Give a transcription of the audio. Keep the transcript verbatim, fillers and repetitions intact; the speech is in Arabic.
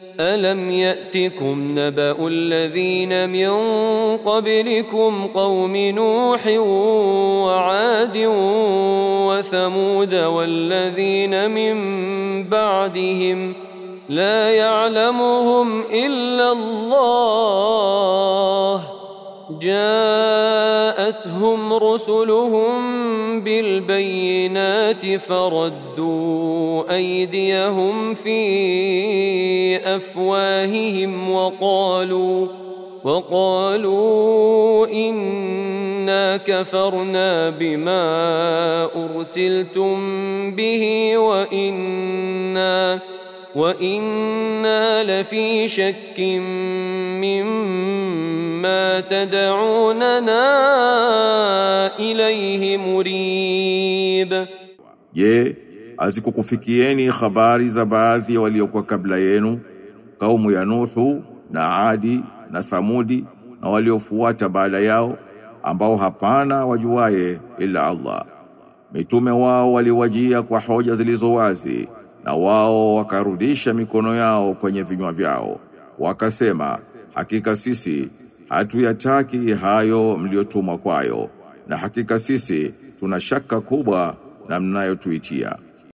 ألم يأتكم نبأ الذين من قبلكم قوم نوح وعاد وثمود والذين من بعدهم لا يعلمهم إلا الله جاءتهم رسلهم بالبينات فردوا أيديهم في أفواههم وقالوا وقالوا إنا كفرنا بما أرسلتم به وإنا وإنا لفي شك مما تدعوننا إليه مريب. Je, azikukufikieni habari za baadhi waliokuwa kabla yenu, kaumu ya Nuhu na Adi na Thamudi na waliofuata baada yao, ambao hapana wajuaye ila Allah. Mitume wao waliwajia kwa hoja zilizo wazi, na wao wakarudisha mikono yao kwenye vinywa vyao, wakasema, hakika sisi hatuyataki hayo mliotumwa kwayo, na hakika sisi tuna shaka kubwa na mnayotuitia.